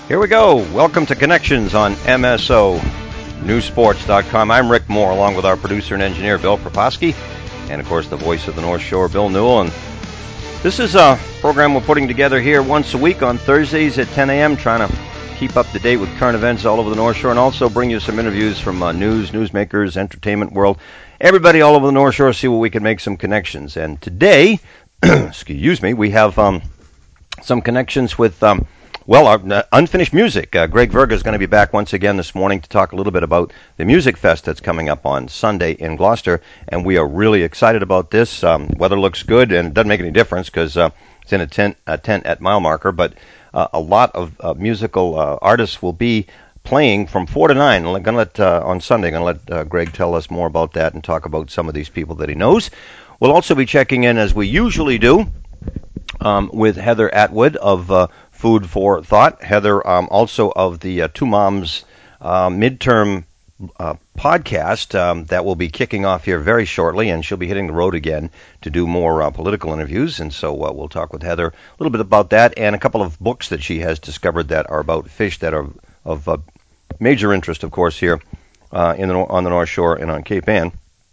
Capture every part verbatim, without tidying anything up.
Here we go. Welcome to Connections on M S O News Sports dot com. I'm Rick Moore, along with our producer and engineer, Bill Kroposki, and, of course, the voice of the North Shore, Bill Newell. And this is a program we're putting together here once a week on Thursdays at ten a.m., trying to keep up to date with current events all over the North Shore, and also bring you some interviews from uh, news, newsmakers, entertainment world, everybody all over the North Shore, see where we can make some connections. And today, excuse me, we have um, some connections with... Um, Well, our uh, unfinished music. Uh, Greg Verga is going to be back once again this morning to talk a little bit about the Music Fest that's coming up on Sunday in Gloucester, and we are really excited about this. Um, weather looks good, and it doesn't make any difference because uh, it's in a tent, a tent at mile marker, but uh, a lot of uh, musical uh, artists will be playing from four to nine. I'm going to let, uh, on Sunday, I'm going to let uh, Greg tell us more about that and talk about some of these people that he knows. We'll also be checking in, as we usually do, um, with Heather Atwood of... Uh, Food for Thought. Heather, um, also of the uh, Two Moms uh, midterm uh, podcast um, that will be kicking off here very shortly, and she'll be hitting the road again to do more uh, political interviews. And so uh, we'll talk with Heather a little bit about that and a couple of books that she has discovered that are about fish that are of uh, major interest, of course, here uh, in the, on the North Shore and on Cape Ann.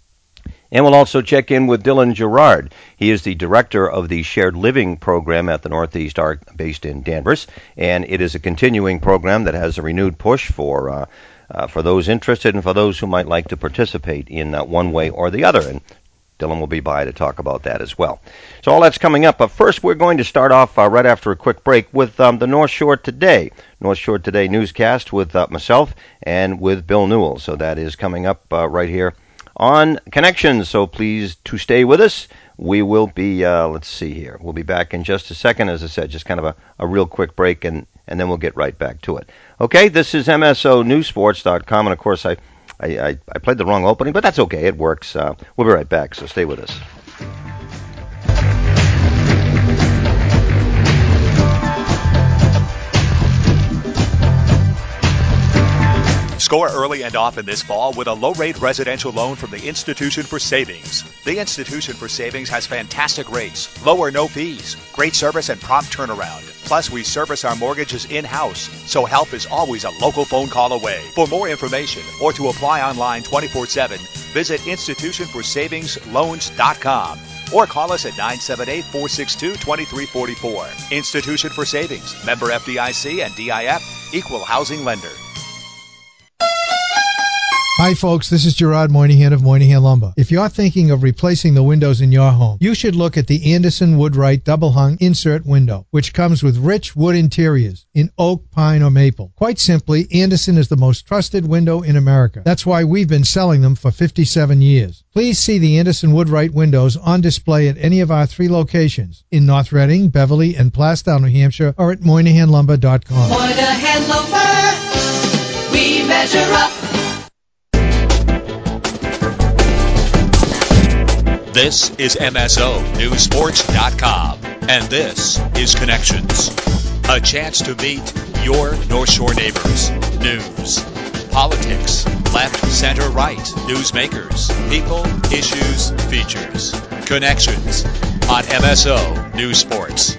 And we'll also check in with Dylan Gerard. He is the director of the Shared Living program at the Northeast Arc, based in Danvers, and it is a continuing program that has a renewed push for uh, uh, for those interested and for those who might like to participate in uh, one way or the other. And Dylan will be by to talk about that as well. So all that's coming up. But first, we're going to start off uh, right after a quick break with um, the North Shore Today. North Shore Today newscast with uh, myself and with Bill Newell. So that is coming up uh, right here on Connections, so please to stay with us. We will be, uh, let's see here, we'll be back in just a second. As I said, just kind of a, a real quick break, and, and then we'll get right back to it. Okay, this is M S O News Sports dot com, and of course I, I, I, I played the wrong opening, but that's okay, it works. Uh, we'll be right back, so stay with us. Score early and often this fall with a low-rate residential loan from the Institution for Savings. The Institution for Savings has fantastic rates, low or no fees, great service, and prompt turnaround. Plus, we service our mortgages in-house, so help is always a local phone call away. For more information or to apply online twenty-four seven, visit institution for savings loans dot com or call us at nine seven eight, four six two, two three four four. Institution for Savings, member F D I C and D I F, equal housing lender. Hi folks, this is Gerard Moynihan of Moynihan Lumber. If you're thinking of replacing the windows in your home, you should look at the Anderson Woodwright Double Hung Insert Window, which comes with rich wood interiors in oak, pine, or maple. Quite simply, Anderson is the most trusted window in America. That's why we've been selling them for fifty-seven years. Please see the Anderson Woodwright windows on display at any of our three locations in North Reading, Beverly, and Plastown, New Hampshire, or at Moynihan Lumber dot com. Moynihan Lumber, we measure up. This is M S O News Sports dot com, and this is Connections. A chance to meet your North Shore neighbors. News, politics, left, center, right, newsmakers, people, issues, features. Connections on M S O News Sports.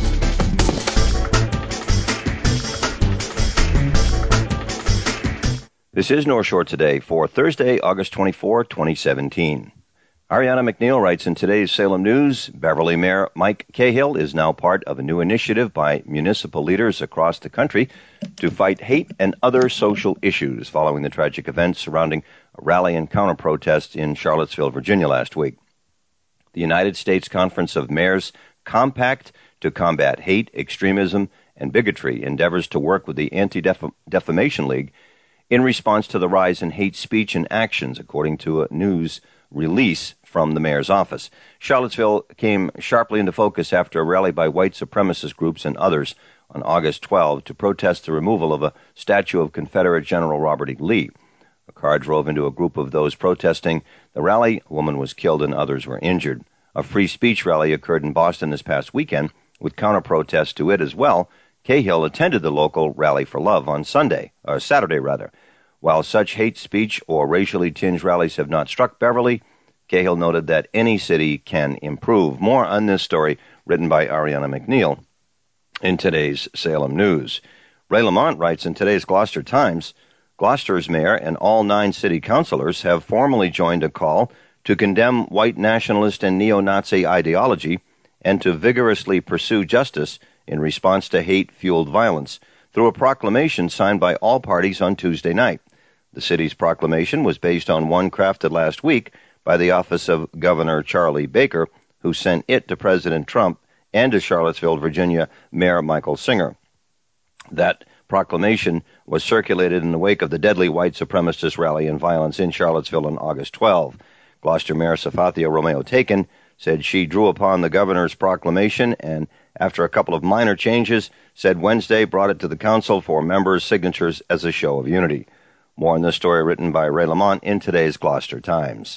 This is North Shore Today for Thursday, August twenty-fourth, twenty seventeen. Ariana McNeil writes in today's Salem News, Beverly Mayor Mike Cahill is now part of a new initiative by municipal leaders across the country to fight hate and other social issues following the tragic events surrounding a rally and counter-protest in Charlottesville, Virginia last week. The United States Conference of Mayors Compact to Combat Hate, Extremism, and Bigotry endeavors to work with the Anti-Defamation League in response to the rise in hate speech and actions, according to a news release from the mayor's office. Charlottesville came sharply into focus after a rally by white supremacist groups and others on August twelfth to protest the removal of a statue of Confederate General Robert E. Lee. A car drove into a group of those protesting the rally. A woman was killed and others were injured. A free speech rally occurred in Boston this past weekend with counter-protests to it as well. Cahill attended the local Rally for Love on Sunday, or Saturday rather. While such hate speech or racially tinged rallies have not struck Beverly, Cahill noted that any city can improve. More on this story written by Ariana McNeil in today's Salem News. Ray Lamont writes in today's Gloucester Times, Gloucester's mayor and all nine city councilors have formally joined a call to condemn white nationalist and neo-Nazi ideology and to vigorously pursue justice in response to hate-fueled violence through a proclamation signed by all parties on Tuesday night. The city's proclamation was based on one crafted last week by the office of Governor Charlie Baker, who sent it to President Trump and to Charlottesville, Virginia Mayor Michael Singer. That proclamation was circulated in the wake of the deadly white supremacist rally and violence in Charlottesville on August twelfth. Gloucester Mayor Safathia Romeo-Taken said she drew upon the governor's proclamation and, after a couple of minor changes, said Wednesday brought it to the council for members' signatures as a show of unity. More on this story written by Ray Lamont in today's Gloucester Times.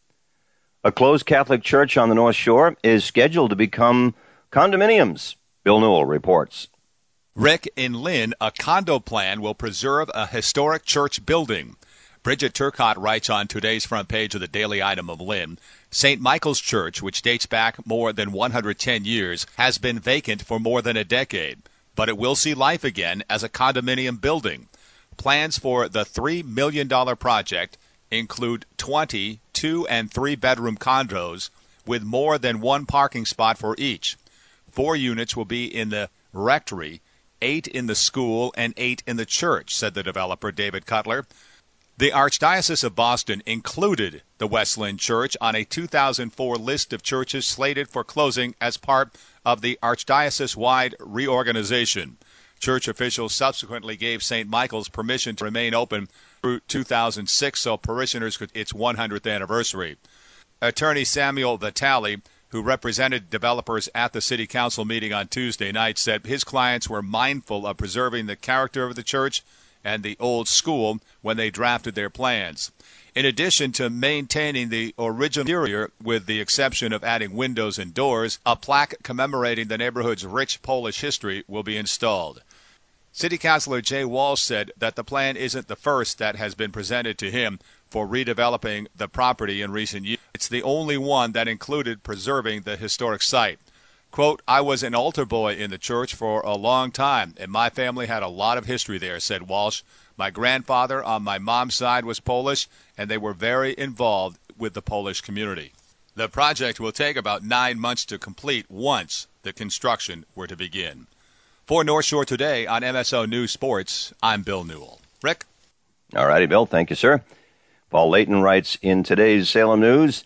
A closed Catholic church on the North Shore is scheduled to become condominiums. Bill Newell reports. Rick, in Lynn, a condo plan will preserve a historic church building. Bridget Turcott writes on today's front page of the Daily Item of Lynn, Saint Michael's Church, which dates back more than one hundred ten years, has been vacant for more than a decade, but it will see life again as a condominium building. Plans for the three million dollars project include twenty two- and three-bedroom condos with more than one parking spot for each. Four units will be in the rectory, eight in the school, and eight in the church, said the developer David Cutler. The Archdiocese of Boston included the West Lynn Church on a two thousand four list of churches slated for closing as part of the Archdiocese-wide reorganization. Church officials subsequently gave Saint Michael's permission to remain open through two thousand six so parishioners could its one hundredth anniversary. Attorney Samuel Vitale, who represented developers at the city council meeting on Tuesday night, said his clients were mindful of preserving the character of the church and the old school when they drafted their plans. In addition to maintaining the original interior, with the exception of adding windows and doors, a plaque commemorating the neighborhood's rich Polish history will be installed. City Councilor Jay Walsh said that the plan isn't the first that has been presented to him for redeveloping the property in recent years. It's the only one that included preserving the historic site. Quote, I was an altar boy in the church for a long time, and my family had a lot of history there, said Walsh. My grandfather on my mom's side was Polish, and they were very involved with the Polish community. The project will take about nine months to complete once the construction were to begin. For North Shore Today on M S O News Sports, I'm Bill Newell. Rick? All righty, Bill. Thank you, sir. Paul Layton writes in today's Salem News,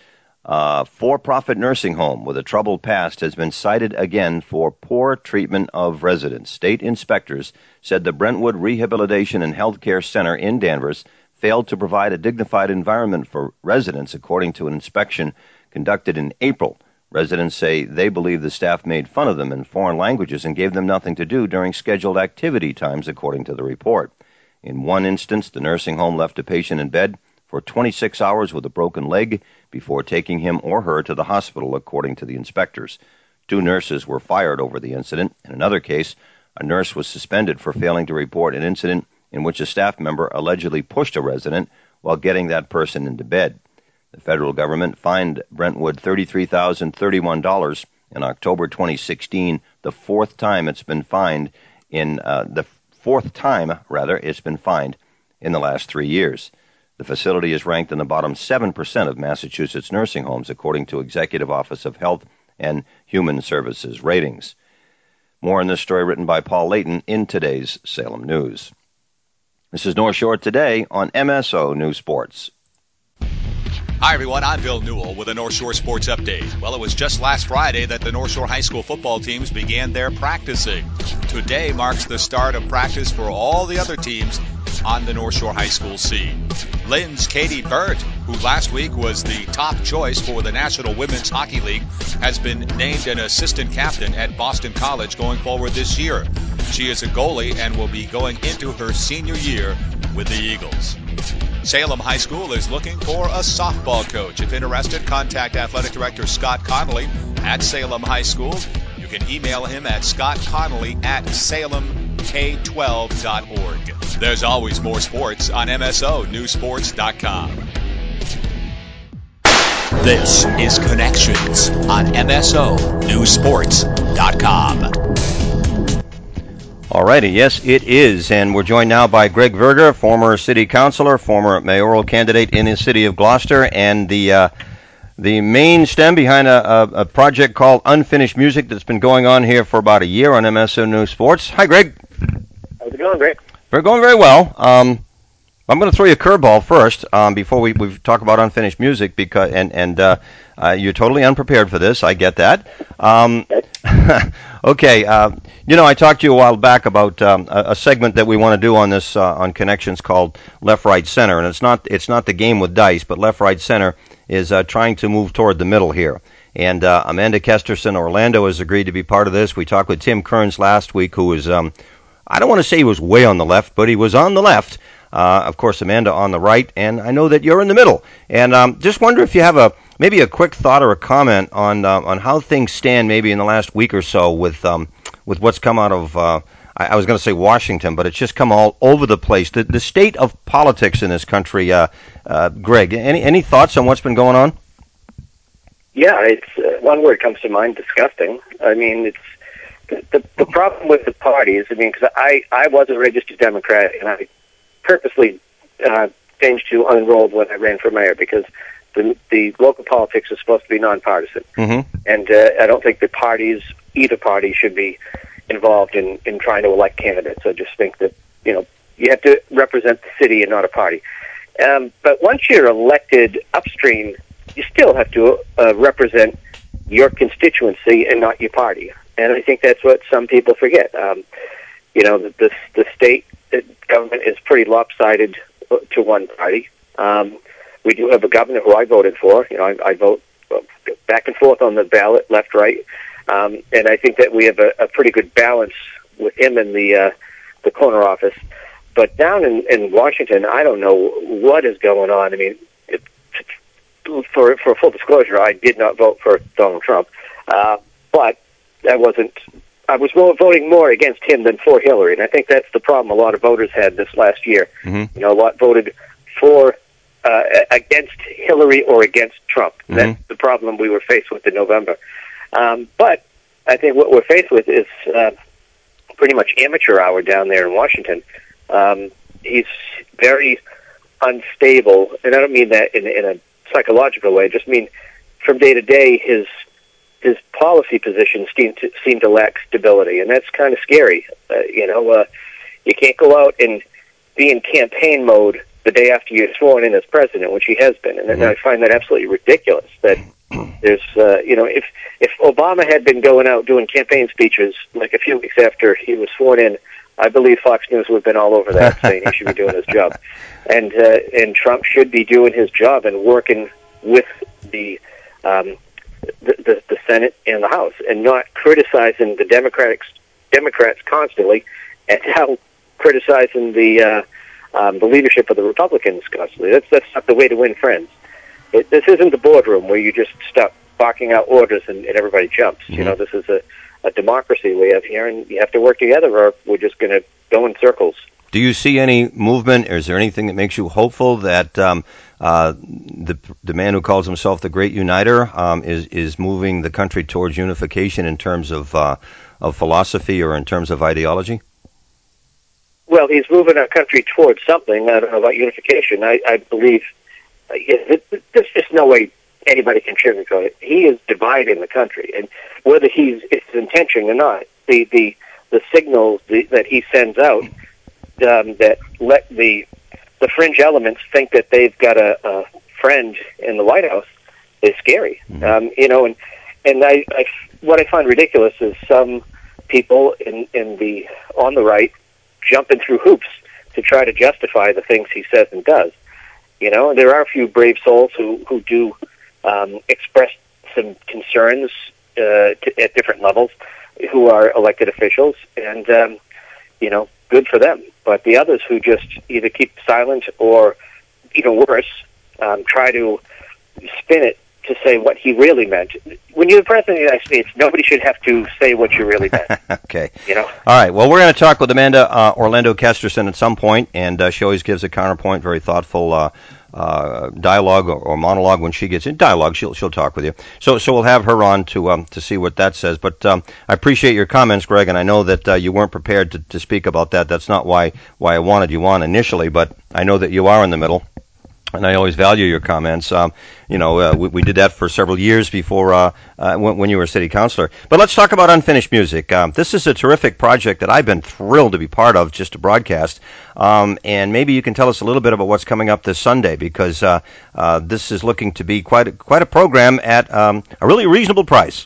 a for-profit nursing home with a troubled past has been cited again for poor treatment of residents. State inspectors said the Brentwood Rehabilitation and Healthcare Center in Danvers failed to provide a dignified environment for residents, according to an inspection conducted in April. Residents say they believe the staff made fun of them in foreign languages and gave them nothing to do during scheduled activity times, according to the report. In one instance, the nursing home left a patient in bed for twenty-six hours with a broken leg before taking him or her to the hospital, according to the inspectors. Two nurses were fired over the incident. In another case, a nurse was suspended for failing to report an incident in which a staff member allegedly pushed a resident while getting that person into bed. The federal government fined Brentwood thirty-three thousand thirty-one dollars in October twenty sixteen, the fourth time it's been fined in uh, the fourth time rather it's been fined in the last three years. The facility is ranked in the bottom seven percent of Massachusetts nursing homes, according to Executive Office of Health and Human Services ratings. More on this story written by Paul Layton in today's Salem News. This is North Shore Today on M S O News Sports. Hi, everyone. I'm Bill Newell with a North Shore Sports Update. Well, it was just last Friday that the North Shore High School football teams began their practicing. Today marks the start of practice for all the other teams on the North Shore High School scene. Lynn's Katie Burt, who last week was the top choice for the National Women's Hockey League, has been named an assistant captain at Boston College going forward this year. She is a goalie and will be going into her senior year with the Eagles. Salem High School is looking for a softball coach. If interested, contact Athletic Director Scott Connolly at Salem High School. You can email him at scottconnolly at salem k twelve dot org. There's always more sports on M S O News Sports dot com. This is Connections on M S O News Sports dot com. Alrighty, yes, it is, and we're joined now by Greg Verger, former city councilor, former mayoral candidate in the city of Gloucester, and the uh, the main stem behind a, a, a project called Unfinished Music that's been going on here for about a year on M S O News Sports. Hi, Greg. How's it going, Greg? We're going very well. Um, I'm going to throw you a curveball first um, before we, we talk about Unfinished Music, because and and uh, uh, you're totally unprepared for this. I get that. Um, okay, uh, you know, I talked to you a while back about um, a, a segment that we want to do on this uh, on Connections called Left, Right, Center, and it's not it's not the game with dice, but Left, Right, Center is uh, trying to move toward the middle here. And uh, Amanda Kesterson, Orlando, has agreed to be part of this. We talked with Tim Kearns last week, who was um, I don't want to say he was way on the left, but he was on the left. Uh, of course, Amanda on the right, and I know that you're in the middle. And um, just wonder if you have a maybe a quick thought or a comment on uh, on how things stand maybe in the last week or so with um, with what's come out of, uh, I, I was going to say Washington, but it's just come all over the place. The, the state of politics in this country, uh, uh, Greg, any, any thoughts on what's been going on? Yeah, it's uh, one word comes to mind, disgusting. I mean, it's the, the, the problem with the parties, I mean, because I, I was a registered Democrat, and I purposely uh, changed to unenrolled when I ran for mayor, because the, the local politics is supposed to be nonpartisan. Mm-hmm. And uh, I don't think the parties, either party, should be involved in, in trying to elect candidates. I just think that, you know, you have to represent the city and not a party. Um, but once you're elected upstream, you still have to uh, represent your constituency and not your party. And I think that's what some people forget. Um, you know, the, the, the state government is pretty lopsided to one party. Um, we do have a governor who I voted for. You know, I, I vote back and forth on the ballot, left, right. Um, and I think that we have a, a pretty good balance with him in the uh, the corner office. But down in, in Washington, I don't know what is going on. I mean, it, for for full disclosure, I did not vote for Donald Trump, uh, but I wasn't. I was voting more against him than for Hillary, and I think that's the problem a lot of voters had this last year. Mm-hmm. You know, a lot voted for uh, against Hillary or against Trump. Mm-hmm. That's the problem we were faced with in November. Um, but I think what we're faced with is uh, pretty much amateur hour down there in Washington. Um, he's very unstable, and I don't mean that in, in a psychological way. I just mean from day to day, his his policy positions seem to seem to lack stability, and that's kind of scary. Uh, you know, uh, you can't go out and be in campaign mode the day after you're sworn in as president, which he has been, and, mm-hmm. and I find that absolutely ridiculous. That there's, uh, you know, if if Obama had been going out doing campaign speeches like a few weeks after he was sworn in, I believe Fox News would have been all over that, saying he should be doing his job, and uh, and Trump should be doing his job and working with the. Um, The, the, the Senate and the House, and not criticizing the Democrats Democrats constantly, and now criticizing the uh, um, the leadership of the Republicans constantly. That's that's not the way to win friends. It, this isn't the boardroom where you just stop barking out orders and, and everybody jumps. Mm-hmm. You know, this is a, a democracy we have here, and you have to work together, or we're just going to go in circles. Do you see any movement, or is there anything that makes you hopeful that um, uh, the the man who calls himself the Great Uniter um, is is moving the country towards unification in terms of uh, of philosophy or in terms of ideology? Well, he's moving our country towards something. I don't know about unification. I, I believe uh, it, it, there's just no way anybody can sugarcoat it. He is dividing the country, and whether he's it's his intention or not, the the the signals the, that he sends out. Um, that let the the fringe elements think that they've got a, a friend in the White House is scary. Mm-hmm. Um, you know, and and I, I what I find ridiculous is some people in in the on the right jumping through hoops to try to justify the things he says and does. You know, there are a few brave souls who who do um, express some concerns uh, to, at different levels, who are elected officials, and um, you know. Good for them. But the others who just either keep silent or, even worse, um, try to spin it to say what he really meant. When you're the president of the United States, nobody should have to say what you really meant. Okay. You know? All right. Well, we're going to talk with Amanda uh, Orlando Kesterson at some point, and uh, she always gives a counterpoint, very thoughtful uh, uh, dialogue or, or monologue when she gets in dialogue. She'll she'll talk with you. So so we'll have her on to um, to see what that says. But um, I appreciate your comments, Greg, and I know that uh, you weren't prepared to, to speak about that. That's not why why I wanted you on initially, but I know that you are in the middle. And I always value your comments. Um, you know, uh, we, we did that for several years before uh, uh, when, when you were a city councilor. But let's talk about Unfinished Music. Um, this is a terrific project that I've been thrilled to be part of, just to broadcast. Um, and maybe you can tell us a little bit about what's coming up this Sunday, because uh, uh, this is looking to be quite a, quite a program at um, a really reasonable price.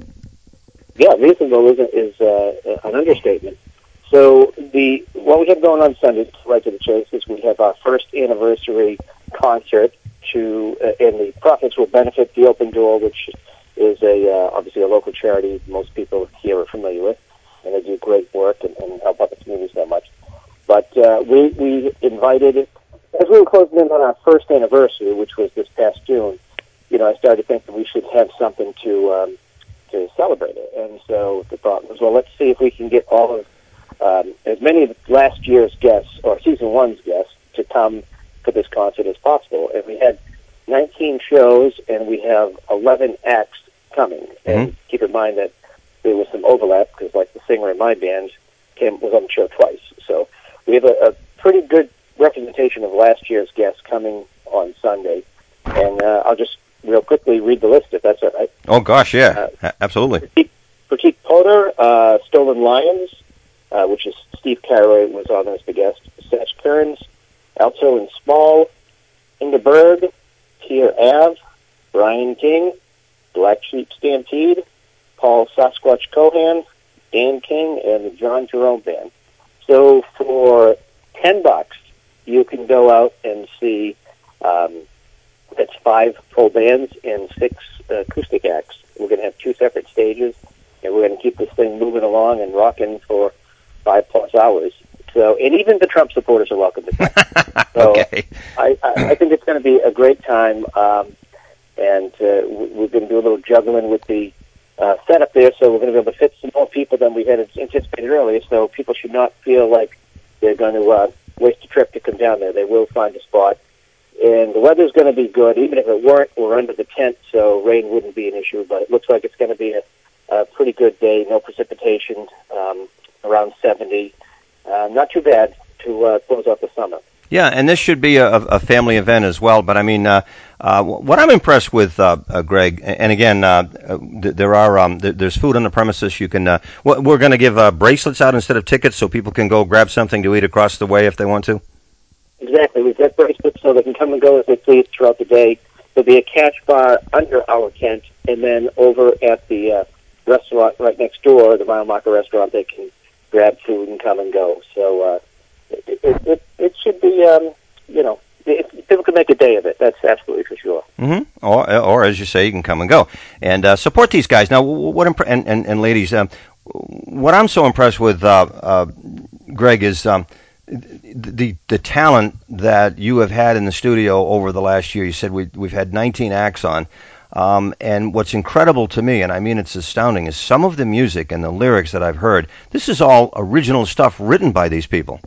Yeah, reasonable is, is uh, an understatement. So the what we have going on Sunday, right to the chase, is we have our first anniversary concert to, uh, and the profits will benefit the Open Door, which is a uh, obviously a local charity most people here are familiar with, and they do great work and, and help out the community so much. But uh, we we invited, as we were closing in on our first anniversary, which was this past June. You know, I started to think that we should have something to um, to celebrate it, and so the thought was, well, let's see if we can get all of Um, as many of last year's guests, or season one's guests, to come to this concert as possible. And we had nineteen shows, and we have eleven acts coming. Mm-hmm. And keep in mind that there was some overlap, because like the singer in my band came was on the show twice. So we have a, a pretty good representation of last year's guests coming on Sunday. And uh, I'll just real quickly read the list, if that's all right. Oh, gosh, yeah, uh, absolutely. Pratik, Pratik Poddar, uh, Stolen Lions, Uh, which is Steve Carraway was on as the guest, Satch Kearns, Alto and Small, Inga Berg, Tier Ave, Brian King, Black Sheep Stampede, Paul Sasquatch Cohan, Dan King, and the John Jerome Band. So for ten bucks, you can go out and see, um, that's five full bands and six uh, acoustic acts. We're going to have two separate stages, and we're going to keep this thing moving along and rocking for five plus hours. So, and even the Trump supporters are welcome to come. So okay. I, I, I think it's going to be a great time. Um, and uh, we're going to do a little juggling with the uh, setup there. So we're going to be able to fit some more people than we had anticipated earlier. So people should not feel like they're going to uh, waste a trip to come down there. They will find a spot. And the weather's going to be good. Even if it weren't, we're under the tent, so rain wouldn't be an issue. But it looks like it's going to be a, a pretty good day. No precipitation. Um, around seventy. Uh, not too bad to uh, close out the summer. Yeah, and this should be a, a family event as well. But I mean, uh, uh, what I'm impressed with, uh, uh, Greg, and again, uh, th- there are um, th- there's food on the premises. You can uh, we're going to give uh, bracelets out instead of tickets, so people can go grab something to eat across the way if they want to. Exactly, we've got bracelets so they can come and go as they please throughout the day. There'll be a catch bar under our tent, and then over at the uh, restaurant right next door, the Mile Marker restaurant, they can grab food and come and go. So uh, it, it, it, it should be, um, you know, it, people can make a day of it. That's absolutely for sure. Mm-hmm. Or, or as you say, you can come and go and uh, support these guys. Now, what imp- and, and, and ladies, um, what I'm so impressed with, uh, uh, Greg, is um, the the talent that you have had in the studio over the last year. You said we, we've had nineteen acts on. Um, and what's incredible to me, and I mean it's astounding, is some of the music and the lyrics that I've heard. This is all original stuff written by these people.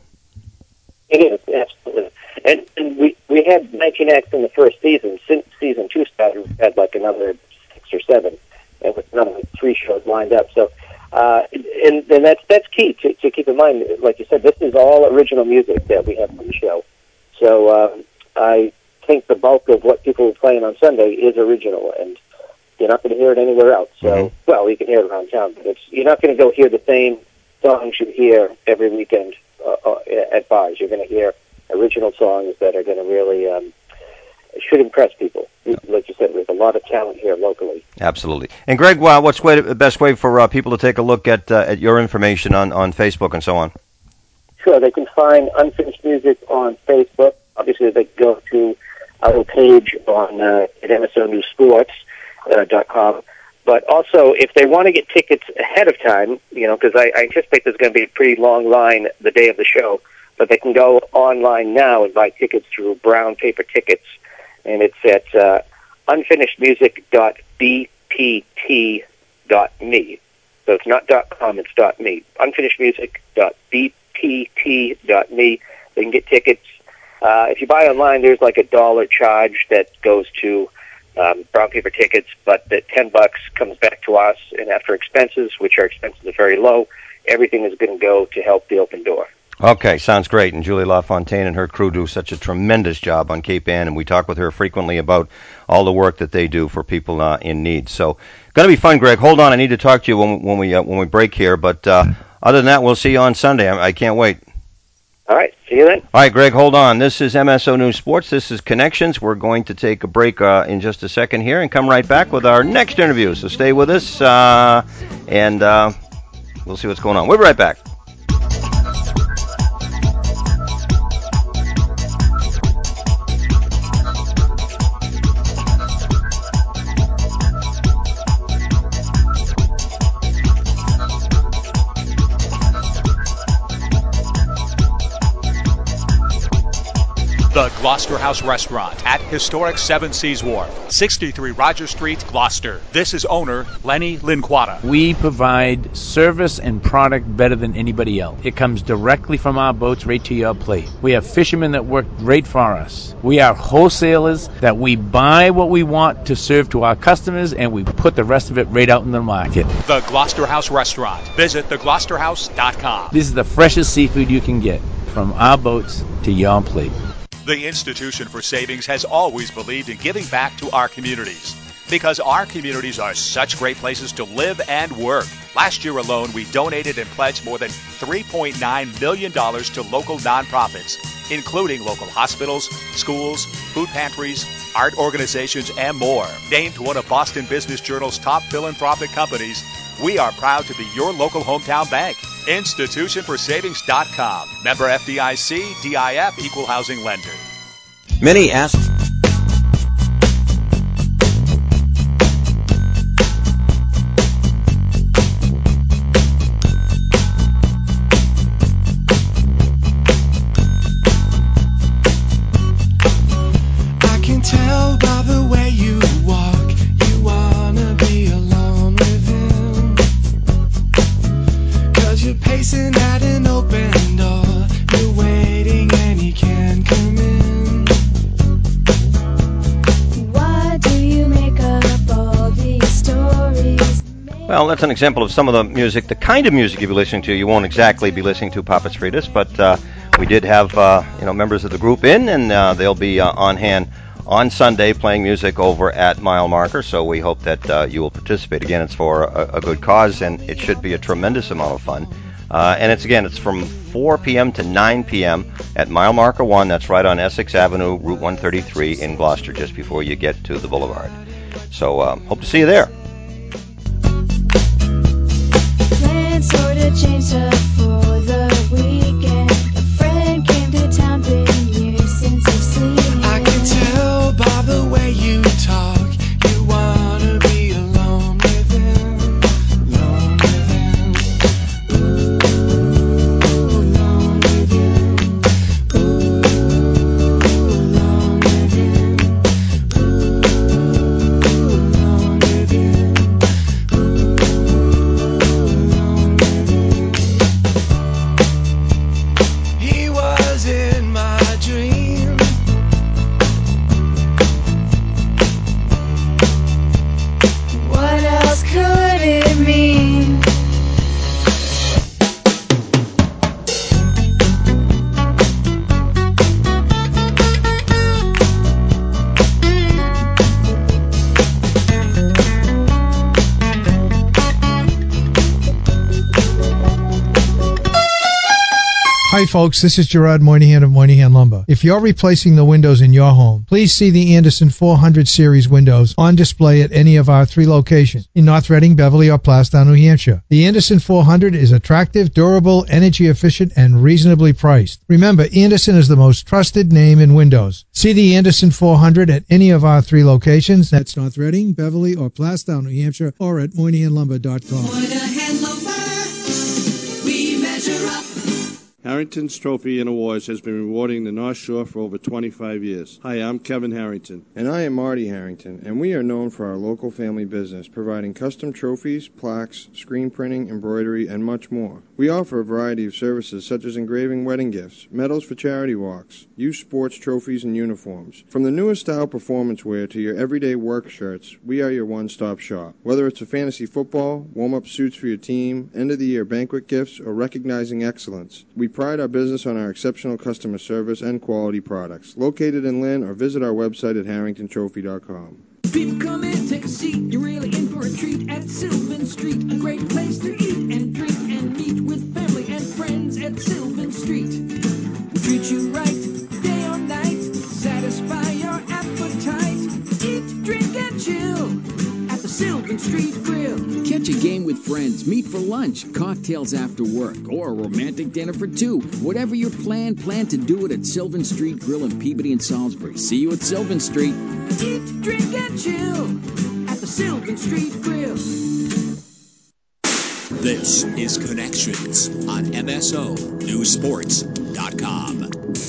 It is, absolutely. And, and we, we had nineteen acts in the first season. Since season two started, we had like another six or seven, and with another like three shows lined up. So, uh, and, and that's that's key to, to keep in mind. Like you said, this is all original music that we have for the show. So uh, I think the bulk of what people are playing on Sunday is original, and you're not going to hear it anywhere else. So, mm-hmm. well, you can hear it around town, but it's, you're not going to go hear the same songs you hear every weekend uh, at bars. You're going to hear original songs that are going to really um, should impress people. Like you said, there's a lot of talent here locally. Absolutely. And Greg, uh, what's way, the best way for uh, people to take a look at uh, at your information on, on Facebook and so on? Sure, they can find Unfinished Music on Facebook. Obviously, they can go to our page on uh, at M S O News Sports dot com. But also, if they want to get tickets ahead of time, you know, because I, I anticipate there's going to be a pretty long line the day of the show, but they can go online now and buy tickets through Brown Paper Tickets, and it's at uh, unfinished music dot b p t dot m e. So it's not .com, it's .me. unfinished music dot b p t dot m e. They can get tickets. Uh, if you buy online, there's like a dollar charge that goes to um, brown paper tickets, but the ten bucks comes back to us, and after expenses, which our expenses are very low, everything is going to go to help the Open Door. Okay, sounds great. And Julie LaFontaine and her crew do such a tremendous job on Cape Ann, and we talk with her frequently about all the work that they do for people uh, in need. So, going to be fun, Greg. Hold on, I need to talk to you when, when we uh, when we break here. But uh, other than that, we'll see you on Sunday. I, I can't wait. All right, see you then. All right, Greg, hold on. This is M S O News Sports. This is Connections. We're going to take a break uh, in just a second here and come right back with our next interview. So stay with us, uh, and uh, we'll see what's going on. We'll be right back. The Gloucester House Restaurant at historic Seven Seas Wharf, sixty-three Roger Street, Gloucester. This is owner Lenny Linquata. We provide service and product better than anybody else. It comes directly from our boats right to your plate. We have fishermen that work great for us. We are wholesalers that we buy what we want to serve to our customers, and we put the rest of it right out in the market. The Gloucester House Restaurant. Visit the gloucester house dot com. This is the freshest seafood you can get from our boats to your plate. The Institution for Savings has always believed in giving back to our communities because our communities are such great places to live and work. Last year alone, we donated and pledged more than three point nine million dollars to local nonprofits, including local hospitals, schools, food pantries, art organizations, and more. Named one of Boston Business Journal's top philanthropic companies, we are proud to be your local hometown bank. institution for savings dot com. Member F D I C, D I F, Equal Housing Lender. Many ask... I can tell by the way you walk, you wanna be alone with him. 'Cause you're pacing at an open door, you're waiting and he can't come in. Why do you make up all these stories? Well, that's an example of some of the music, the kind of music you'll be listening to. You won't exactly be listening to Papas Fritas, but uh, we did have uh, you know members of the group in, and uh, they'll be uh, on hand on Sunday playing music over at Mile Marker, so we hope that uh, you will participate. Again, it's for a, a good cause, and it should be a tremendous amount of fun. Uh, and it's, again, it's from four p.m. to nine p.m. at Mile Marker one. That's right on Essex Avenue, Route one thirty-three in Gloucester, just before you get to the boulevard. So um, hope to see you there. Plans sort of changed up for the weekend. A friend came to town, been years since I've seen him. I can tell by the way you talk, you wanna be alone with him, alone with him. Ooh, alone with him. Ooh, alone with him. Ooh, alone with him. He was in my dream. What else could it mean? Hi folks, this is Gerard Moynihan of Moynihan Lumber. If you're replacing the windows in your home, please see the Anderson four hundred series windows on display at any of our three locations in North Reading, Beverly, or Plastown, New Hampshire. The Anderson four hundred is attractive, durable, energy efficient, and reasonably priced. Remember, Anderson is the most trusted name in windows. See the Anderson four hundred at any of our three locations. That's North Reading, Beverly, or Plastown, New Hampshire, or at Moynihan Lumber dot com. Moynihan Lumber, we measure up. All Harrington's Trophy and Awards has been rewarding the North Shore for over twenty-five years. Hi, I'm Kevin Harrington. And I am Marty Harrington, and we are known for our local family business, providing custom trophies, plaques, screen printing, embroidery, and much more. We offer a variety of services such as engraving wedding gifts, medals for charity walks, youth sports trophies, and uniforms. From the newest style performance wear to your everyday work shirts, we are your one-stop shop. Whether it's a fantasy football, warm-up suits for your team, end-of-the-year banquet gifts, or recognizing excellence, we pride our business on our exceptional customer service and quality products. Located in Lynn, or visit our website at harrington trophy dot com. People come in, take a seat. You're really in for a treat at Sylvan Street. A great place to eat and drink and meet with family and friends at Sylvan Street. We'll treat you right, day or night. Satisfy your appetite. Eat, drink, and chill at the Sylvan Street Grill. Catch a game with friends, meet for lunch, cocktails after work, or a romantic dinner for two. Whatever your plan, plan to do it at Sylvan Street Grill in Peabody and Salisbury. See you at Sylvan Street. Eat, drink, and chill at the Sylvan Street Grill. This is Connections on M S O News Sports dot com.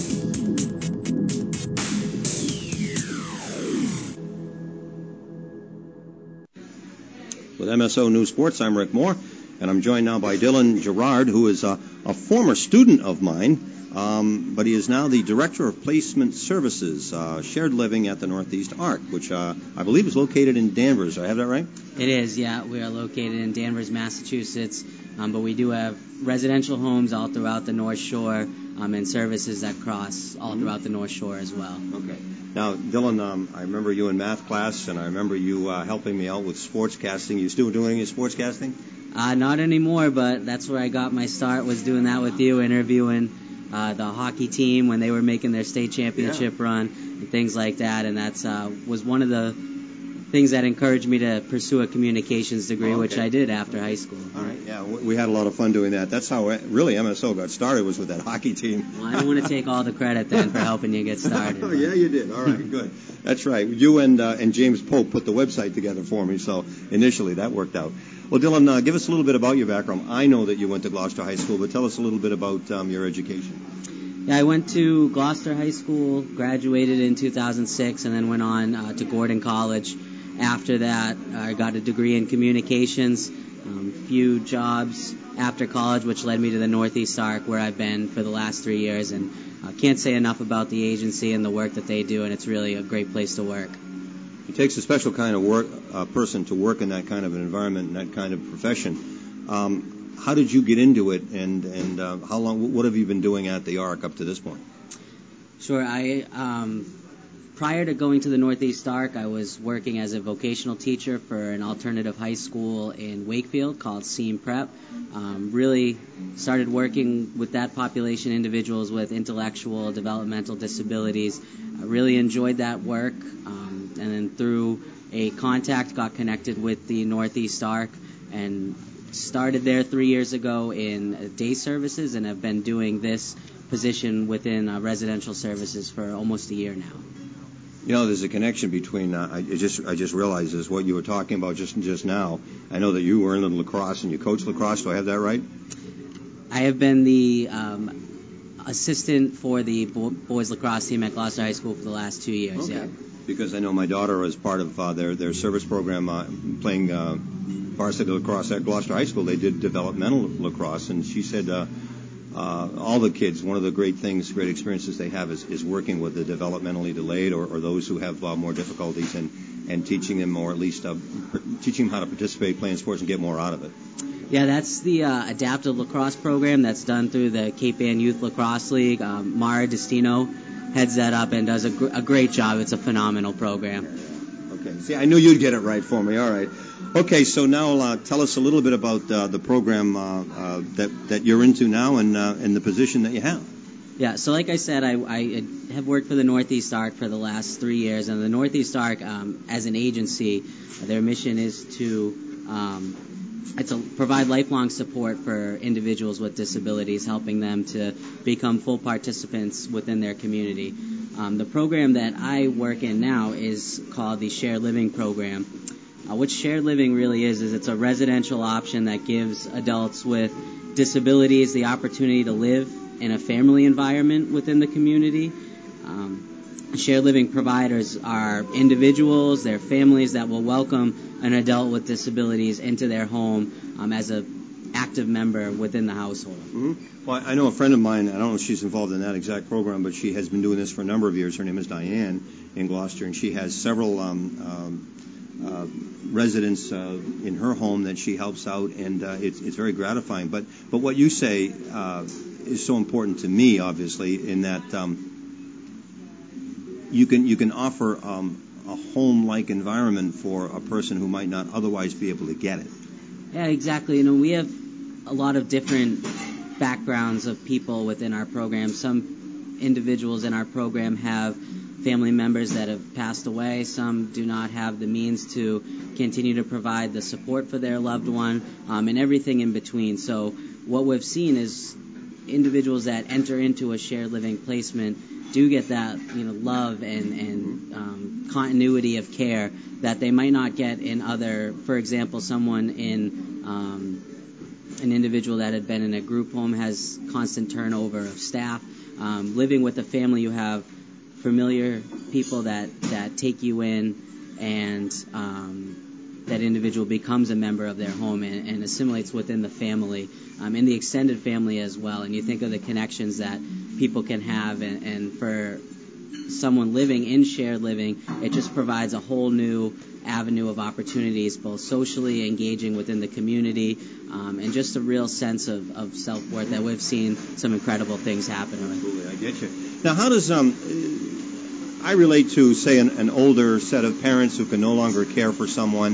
With M S O News Sports, I'm Rick Moore, and I'm joined now by Dylan Gerard, who is a, a former student of mine, um, but he is now the Director of Placement Services, uh, Shared Living at the Northeast Arc, which uh, I believe is located in Danvers. Do I have that right? It is, yeah. We are located in Danvers, Massachusetts, um, but we do have residential homes all throughout the North Shore um, and services that cross all throughout the North Shore as well. Okay. Now, Dylan, um, I remember you in math class, and I remember you uh, helping me out with sportscasting. You still doing any sportscasting? Uh, not anymore, but that's where I got my start, was doing that with you, interviewing uh, the hockey team when they were making their state championship yeah. run and things like that, and that's uh, was one of the things that encouraged me to pursue a communications degree, oh, okay. which I did after high school. All right, yeah, we had a lot of fun doing that. That's how really M S O got started, was with that hockey team. Well, I don't want to take all the credit then for helping you get started. Oh, yeah, you did. All right, good. That's right. You and uh, and James Pope put the website together for me, so initially that worked out. Well, Dylan, uh, give us a little bit about your background. I know that you went to Gloucester High School, but tell us a little bit about um, your education. Yeah, I went to Gloucester High School, graduated in two thousand six, and then went on uh, to Gordon College. After that, I got a degree in communications, um, few jobs after college, which led me to the Northeast Arc, where I've been for the last three years. And I uh, can't say enough about the agency and the work that they do, and it's really a great place to work. It takes a special kind of work uh, person to work in that kind of an environment and that kind of profession. Um, how did you get into it, and and uh, how long? What have you been doing at the Arc up to this point? Sure, I. Um, Prior to going to the Northeast Arc, I was working as a vocational teacher for an alternative high school in Wakefield called Seam Prep. Um, really started working with that population, individuals with intellectual, developmental disabilities. I really enjoyed that work, um, and then through a contact got connected with the Northeast Arc and started there three years ago in day services, and have been doing this position within uh, residential services for almost a year now. You know, there's a connection between. Uh, I just I just realized is what you were talking about just just now. I know that you were in lacrosse and you coach lacrosse. Do I have that right? I have been the um, assistant for the bo- boys lacrosse team at Gloucester High School for the last two years. Okay. Yeah. Because I know my daughter was part of uh, their their service program uh, playing uh, varsity lacrosse at Gloucester High School. They did developmental lacrosse, and she said. Uh, Uh, all the kids, one of the great things, great experiences they have is, is working with the developmentally delayed or, or those who have uh, more difficulties and, and teaching them, or at least uh, pr- teaching them how to participate, play in sports, and get more out of it. Yeah, that's the uh, adaptive lacrosse program that's done through the Cape Ann Youth Lacrosse League. Um, Mara Destino heads that up and does a, gr- a great job. It's a phenomenal program. Okay. See, I knew you'd get it right for me. All right. Okay, so now uh, tell us a little bit about uh, the program uh, uh, that that you're into now and uh, and the position that you have. Yeah, so like I said, I, I have worked for the Northeast Arc for the last three years, and the Northeast Arc, um, as an agency, their mission is to um, it's a, provide lifelong support for individuals with disabilities, helping them to become full participants within their community. Um, the program that I work in now is called the Shared Living Program. Uh, what shared living really is, is it's a residential option that gives adults with disabilities the opportunity to live in a family environment within the community. Um, shared living providers are individuals, they're families that will welcome an adult with disabilities into their home um, as a active member within the household. Mm-hmm. Well, I know a friend of mine, I don't know if she's involved in that exact program, but she has been doing this for a number of years. Her name is Diane in Gloucester, and she has several um, um, uh, residents uh, in her home that she helps out, and uh, it's, it's very gratifying. But, but what you say uh, is so important to me, obviously, in that um, you can you can offer um, a home-like environment for a person who might not otherwise be able to get it. Yeah, exactly. You know, we have a lot of different backgrounds of people within our program. Some individuals in our program have family members that have passed away. Some do not have the means to continue to provide the support for their loved one, um, and everything in between. So what we've seen is individuals that enter into a shared living placement do get that, you know, love and, and um, continuity of care that they might not get in other, for example, someone in um, an individual that had been in a group home has constant turnover of staff. Um, living with a family, you have familiar people that, that take you in, and um, that individual becomes a member of their home and, and assimilates within the family, um, and the extended family as well. And you think of the connections that people can have, and, and for someone living in shared living, it just provides a whole new avenue of opportunities, both socially engaging within the community, um, and just a real sense of, of self-worth that we've seen some incredible things happen with. Absolutely, I get you. Now, how does um, I relate to, say, an, an older set of parents who can no longer care for someone,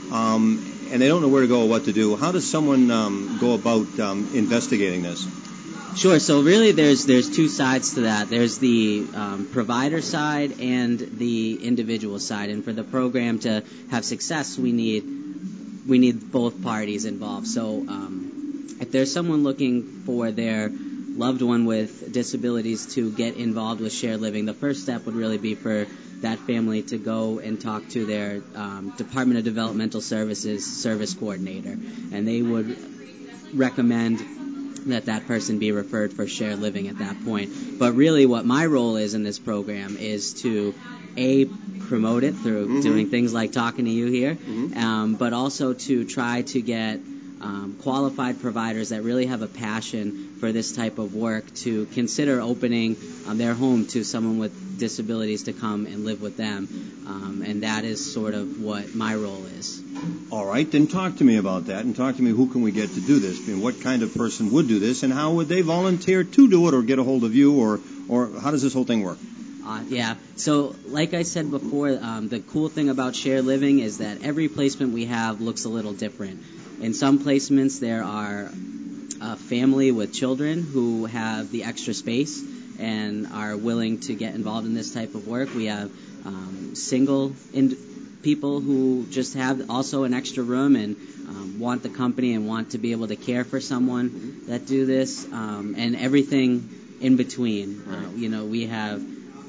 um, and they don't know where to go or what to do. How does someone um, go about um, investigating this? Sure. So really, there's there's two sides to that. There's the um, provider side and the individual side. And for the program to have success, we need we need both parties involved. So um, if there's someone looking for their loved one with disabilities to get involved with shared living, the first step would really be for that family to go and talk to their um, Department of Developmental Services service coordinator, and they would recommend that that person be referred for shared living at that point. But really what my role is in this program is to, A, promote it through mm-hmm. doing things like talking to you here, mm-hmm. um, but also to try to get um, qualified providers that really have a passion for this type of work to consider opening um, their home to someone with disabilities to come and live with them. Um, and that is sort of what my role is. All right, then talk to me about that, and talk to me who can we get to do this, and what kind of person would do this, and how would they volunteer to do it, or get a hold of you, or, or how does this whole thing work? Uh, yeah, so like I said before, um, the cool thing about shared living is that every placement we have looks a little different. In some placements, there are a family with children who have the extra space and are willing to get involved in this type of work. We have um, single ind- people who just have also an extra room and um, want the company and want to be able to care for someone that do this, um, and everything in between. Uh, you know, we have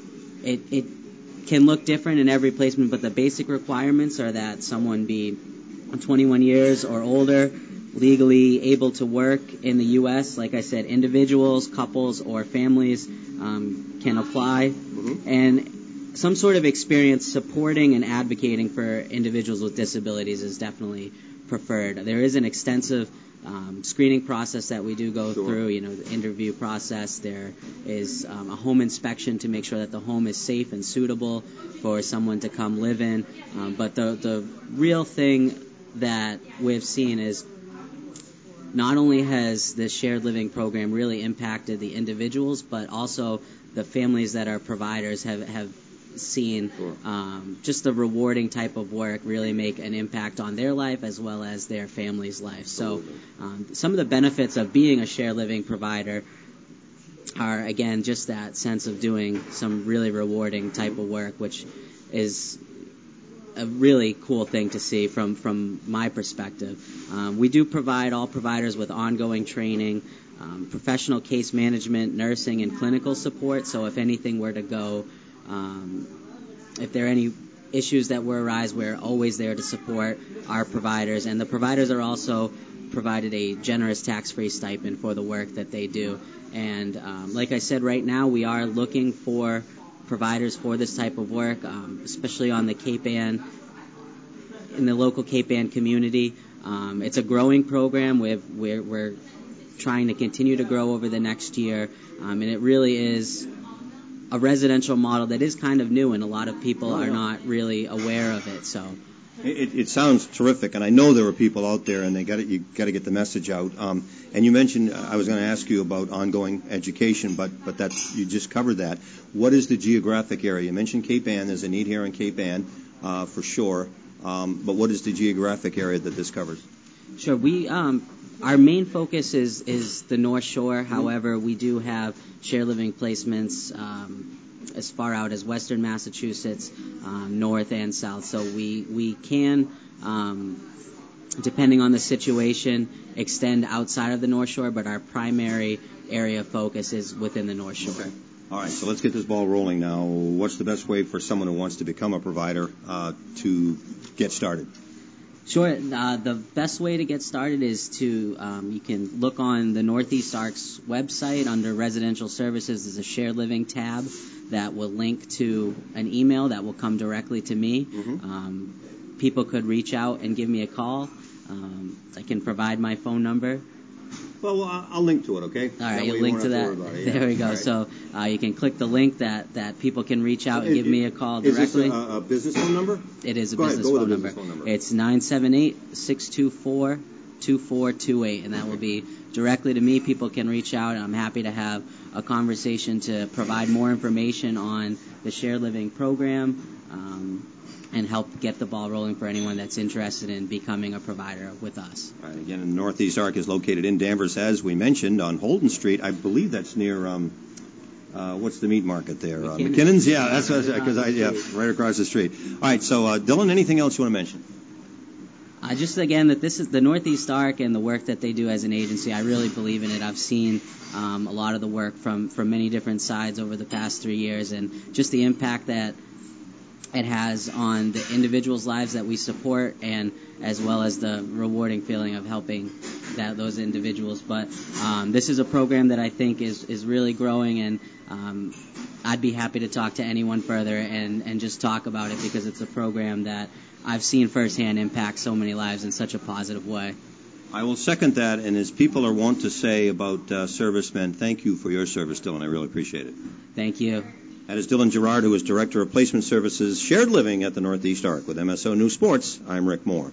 it, it can look different in every placement, but the basic requirements are that someone be twenty-one years or older, legally able to work in the U S Like I said, individuals, couples, or families um, can apply, mm-hmm. and some sort of experience supporting and advocating for individuals with disabilities is definitely preferred. There is an extensive um, screening process that we do go sure. through, you know, the interview process. There is um, a home inspection to make sure that the home is safe and suitable for someone to come live in. Um, but the, the real thing that we've seen is not only has this shared living program really impacted the individuals, but also the families that are providers have, have seen sure. um, just the rewarding type of work really make an impact on their life as well as their family's life. So um, some of the benefits of being a shared living provider are, again, just that sense of doing some really rewarding type of work, which is a really cool thing to see from, from my perspective. Um, we do provide all providers with ongoing training, um, professional case management, nursing, and clinical support. So if anything were to go, um, if there are any issues that will arise, we're always there to support our providers. And the providers are also provided a generous tax-free stipend for the work that they do. And um, like I said, right now we are looking for providers for this type of work, um, especially on the Cape Ann, in the local Cape Ann community. Um, it's a growing program. We've, we're, we're trying to continue to grow over the next year, um, and it really is a residential model that is kind of new, and a lot of people are not really aware of it. So. It, it sounds terrific, and I know there are people out there, and they got you got to get the message out. Um, and you mentioned, I was going to ask you about ongoing education, but but that you just covered that. What is the geographic area? You mentioned Cape Ann. There's a need here in Cape Ann, uh, for sure. Um, but what is the geographic area that this covers? Sure. We um, our main focus is is the North Shore. However, we do have shared living placements Um, as far out as Western Massachusetts, um, North and South. So we we can, um, depending on the situation, extend outside of the North Shore, but our primary area of focus is within the North Shore. Okay. All right, so let's get this ball rolling now. What's the best way for someone who wants to become a provider uh, to get started? Sure. Uh, the best way to get started is to, um, you can look on the Northeast Arc's website under Residential Services. There's a Shared Living tab that will link to an email that will come directly to me. Mm-hmm. Um, people could reach out and give me a call. Um, I can provide my phone number. Well, I'll link to it, okay? All right, you link to that. Yeah. There we go. Right. So uh, you can click the link that, that people can reach out so and it, give me a call directly. Is this a, a business phone number? It is a go business, ahead, go phone, with number. business phone number. It's nine seven eight, six two four, two four two eight, and that will be directly to me. People can reach out, and I'm happy to have a conversation to provide more information on the Shared Living program, um, and help get the ball rolling for anyone that's interested in becoming a provider with us. All right, again, the Northeast Arc is located in Danvers, as we mentioned, on Holden Street. I believe that's near, um, uh, what's the meat market there? Uh, McKinnon's? Yeah, that's because I, yeah, right across the street. All right, so, uh, Dylan, anything else you want to mention? Uh, just again, that this is the Northeast Arc and the work that they do as an agency. I really believe in it. I've seen um, a lot of the work from, from many different sides over the past three years, and just the impact that it has on the individuals' lives that we support, and as well as the rewarding feeling of helping that those individuals. But um, this is a program that I think is, is really growing, and um, I'd be happy to talk to anyone further and, and just talk about it, because it's a program that I've seen firsthand impact so many lives in such a positive way. I will second that, and as people are wont to say about uh, servicemen, thank you for your service, Dylan. I really appreciate it. Thank you. That is Dylan Gerard, who is Director of Placement Services, Shared Living at the Northeast Arc. With M S O News Sports, I'm Rick Moore.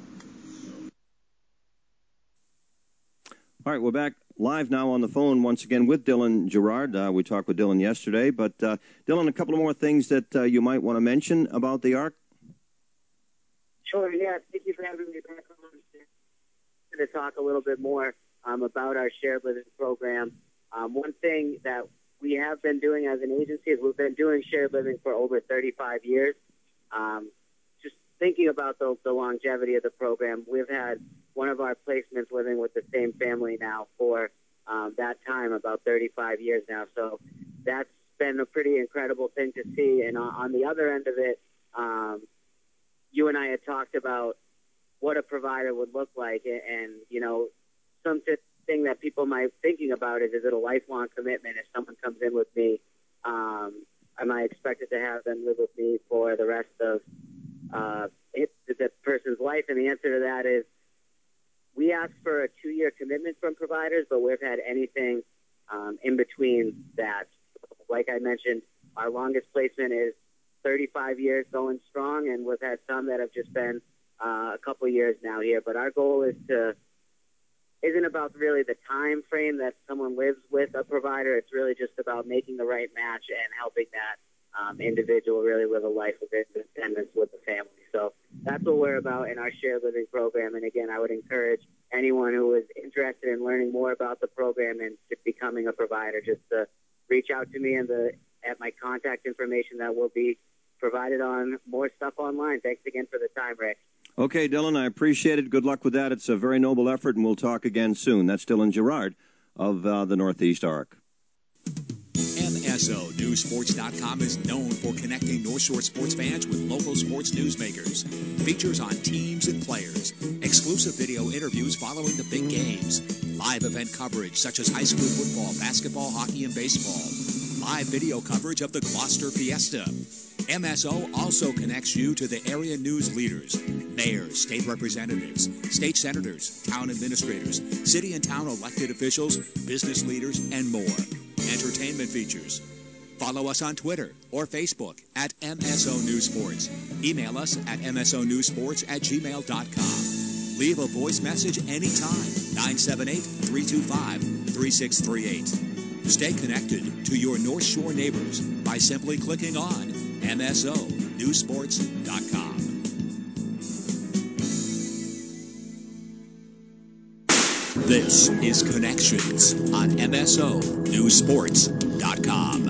All right, we're back live now on the phone once again with Dylan Gerard. Uh, we talked with Dylan yesterday, but uh, Dylan, a couple of more things that uh, you might want to mention about the Arc? Sure, yeah. Thank you for having me back on. To talk a little bit more um, about our Shared Living program. Um, one thing that we have been doing as an agency is we've been doing shared living for over thirty-five years. Um, just thinking about the, the longevity of the program, we've had one of our placements living with the same family now for um, that time, about thirty-five years now. So that's been a pretty incredible thing to see. And on, on the other end of it, um, you and I had talked about what a provider would look like. And, and you know, some thing that people might be thinking about is, is it a lifelong commitment? If someone comes in with me, um, am I expected to have them live with me for the rest of uh, it, the person's life? And the answer to that is we ask for a two-year commitment from providers, but we've had anything um, in between that. Like I mentioned, our longest placement is thirty-five years going strong, and we've had some that have just been uh, a couple years now here. But our goal is to isn't about really the time frame that someone lives with a provider. It's really just about making the right match and helping that um, individual really live a life of independence with the family. So that's what we're about in our shared living program. And again, I would encourage anyone who is interested in learning more about the program and just becoming a provider just to reach out to me and the at my contact information that will be provided on more stuff online. Thanks again for the time, Rick. Okay, Dylan, I appreciate it. Good luck with that. It's a very noble effort, and we'll talk again soon. That's Dylan Gerard of uh, the Northeast Arc. M S O News Sports dot com is known for connecting North Shore sports fans with local sports newsmakers. Features on teams and players, exclusive video interviews following the big games, live event coverage such as high school football, basketball, hockey, and baseball, live video coverage of the Gloucester Fiesta. M S O also connects you to the area news leaders, mayors, state representatives, state senators, town administrators, city and town elected officials, business leaders, and more. Entertainment features. Follow us on Twitter or Facebook at M S O News Sports. Email us at M S O News Sports at gmail dot com. Leave a voice message anytime, nine seven eight, three two five, three six three eight. Stay connected to your North Shore neighbors by simply clicking on M S O News Sports dot com. This is Connections on M S O News Sports dot com.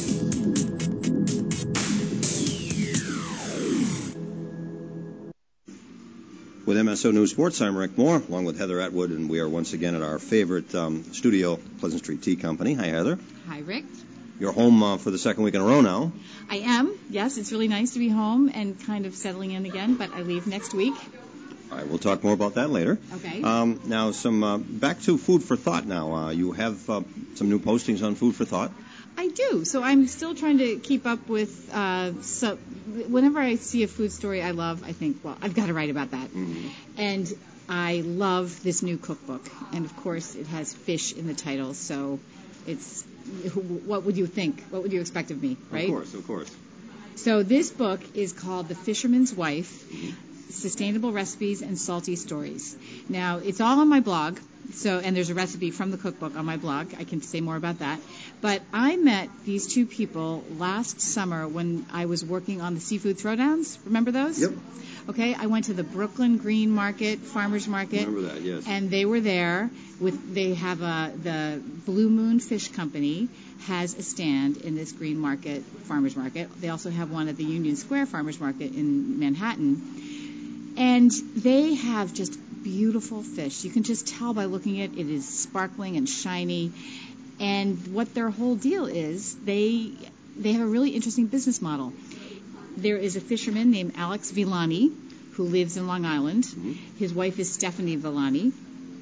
With M S O News Sports, I'm Rick Moore, along with Heather Atwood, and we are once again at our favorite um, studio, Pleasant Street Tea Company. Hi, Heather. Hi, Rick. You're home uh, for the second week in a row now. I am. Yes, it's really nice to be home and kind of settling in again, but I leave next week. All right, we'll talk more about that later. Okay. Um, now, some uh, back to Food for Thought now. Uh, you have uh, some new postings on Food for Thought. I do. So I'm still trying to keep up with, uh, so whenever I see a food story I love, I think, well, I've got to write about that. Mm-hmm. And I love this new cookbook. And, of course, it has fish in the title, so it's, what would you think? What would you expect of me, right? Of course, of course. So this book is called The Fisherman's Wife, Sustainable Recipes and Salty Stories. Now, it's all on my blog, so and there's a recipe from the cookbook on my blog. I can say more about that. But I met these two people last summer when I was working on the seafood throwdowns. Remember those? Yep. Okay, I went to the Brooklyn Green Market, Farmers Market. Remember that, yes. And they were there with, they have a, the Blue Moon Fish Company has a stand in this Green Market, Farmers Market. They also have one at the Union Square Farmers Market in Manhattan. And they have just beautiful fish. You can just tell by looking at it, it is sparkling and shiny. And what their whole deal is, they they have a really interesting business model. There is a fisherman named Alex Villani who lives in Long Island. Mm-hmm. His wife is Stephanie Villani.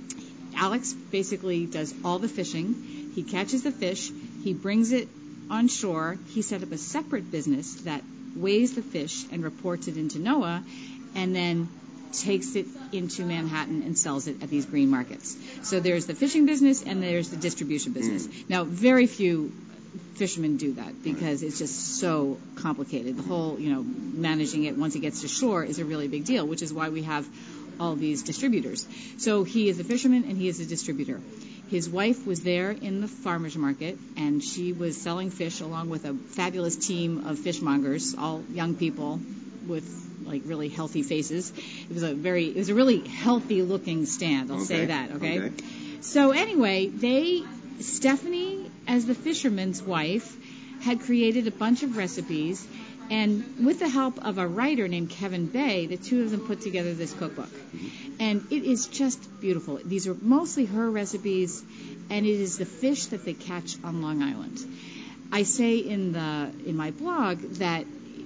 Alex basically does all the fishing. He catches the fish. He brings it on shore. He set up a separate business that weighs the fish and reports it into NOAA, and then takes it into Manhattan and sells it at these green markets. So there's the fishing business and there's the distribution business. Mm. Now, very few fishermen do that because it's just so complicated. The whole, you know, managing it once it gets to shore is a really big deal, which is why we have all these distributors. So he is a fisherman and he is a distributor. His wife was there in the farmer's market, and she was selling fish along with a fabulous team of fishmongers, all young people with like really healthy faces. It was a very, it was a really healthy looking stand. I'll okay. say that. Okay? okay. So anyway, they, Stephanie, as the fisherman's wife, had created a bunch of recipes, and with the help of a writer named Kevin Bay, the two of them put together this cookbook. And it is just beautiful. These are mostly her recipes, and it is the fish that they catch on Long Island. I say in the in my blog that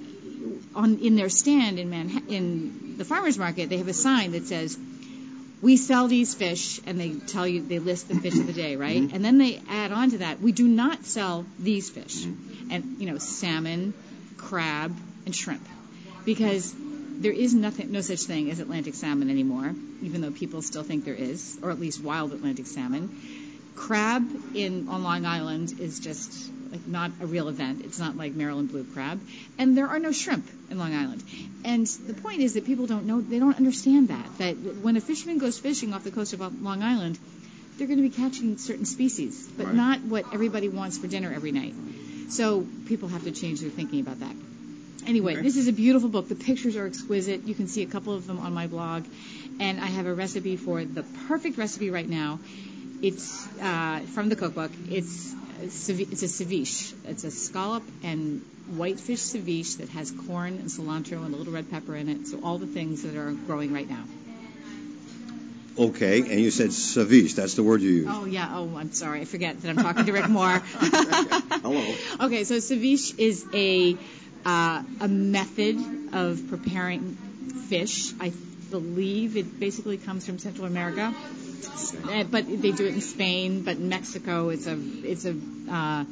on in their stand in Manhattan, in the farmers market, they have a sign that says, "We sell these fish," and they tell you, they list the fish of the day, right? Mm-hmm. And then they add on to that, "We do not sell these fish," mm-hmm. and you know, salmon, crab, and shrimp, because there is nothing, no such thing as Atlantic salmon anymore, even though people still think there is, or at least wild Atlantic salmon. Crab in on Long Island is just like not a real event. It's not like Maryland blue crab, and there are no shrimp in Long Island. And the point is that people don't know, they don't understand that that when a fisherman goes fishing off the coast of Long Island, they're going to be catching certain species, but right. not what everybody wants for dinner every night. So people have to change their thinking about that. Anyway, okay. This is a beautiful book. The pictures are exquisite. You can see a couple of them on my blog. And I have a recipe for the perfect recipe right now. It's uh, from the cookbook. It's it's a ceviche. It's a scallop and whitefish ceviche that has corn and cilantro and a little red pepper in it. So all the things that are growing right now. Okay, and you said ceviche. That's the word you used. Oh, yeah. Oh, I'm sorry. I forget that I'm talking to Rick Moore. Hello. Okay, so ceviche is a uh, a method of preparing fish. I believe it basically comes from Central America, uh, but they do it in Spain. But in Mexico, it's a it's a uh,